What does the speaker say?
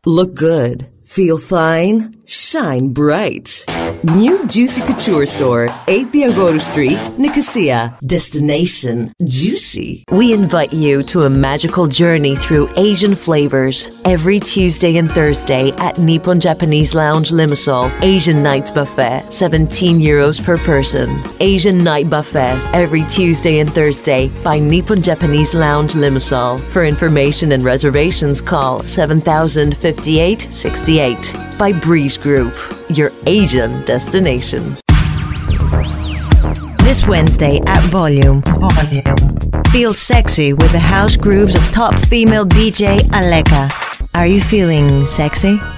Look good. Feel fine. Shine bright. New Juicy Couture Store, 8 Diagono Street, Nicosia. Destination Juicy. We invite you to a magical journey through Asian flavors. Every Tuesday and Thursday at Nippon Japanese Lounge Limassol. Asian Nights Buffet, €17 per person. Asian Night Buffet, every Tuesday and Thursday by Nippon Japanese Lounge Limassol. For information and reservations, call 7058-68. By Breeze Group, your Asian destination. This Wednesday at Volume. Feel sexy with the house grooves of top female DJ Aleka. Are you feeling sexy?